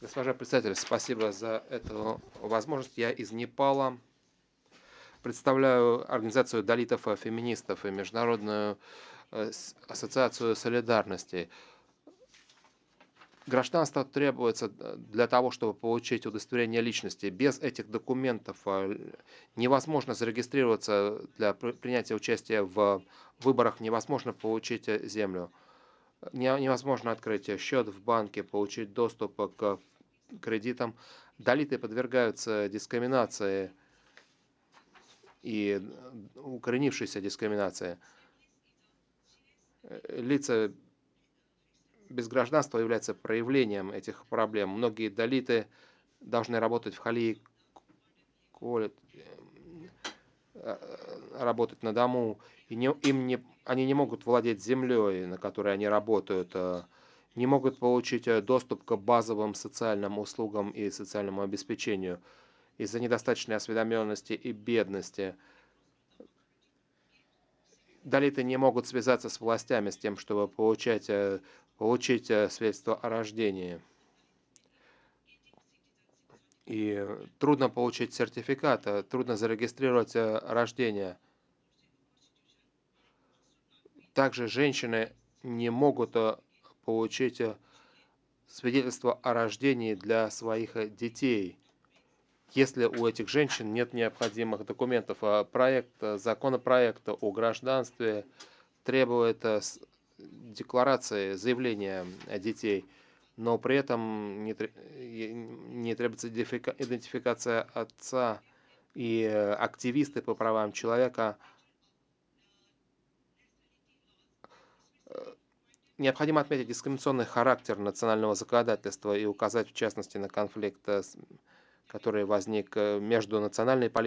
Госпожа председатель, спасибо за эту возможность. Я из Непала. Представляю организацию далитов и феминистов и Международную ассоциацию солидарности. Гражданство требуется для того, чтобы получить удостоверение личности. Без этих документов невозможно зарегистрироваться для принятия участия в выборах, невозможно получить землю. Невозможно открыть счет в банке, получить доступ к кредитам. Далиты подвергаются дискриминации и укоренившейся дискриминации. Лица без гражданства являются проявлением этих проблем. Многие далиты должны работать в хали, работать на дому, и они не могут владеть землей, на которой они работают, не могут получить доступ к базовым социальным услугам и социальному обеспечению из-за недостаточной осведомленности и бедности. Далиты не могут связаться с властями с тем, чтобы получить свидетельство о рождении. И трудно получить сертификат, трудно зарегистрировать рождение. Также женщины не могут получить свидетельство о рождении для своих детей, если у этих женщин нет необходимых документов. Законопроект о гражданстве требует декларации, заявления детей, но при этом не требуется идентификация отца. И активисты по правам человека необходимо отметить дискриминационный характер национального законодательства и указать, в частности, на конфликт, который возник между национальной политикой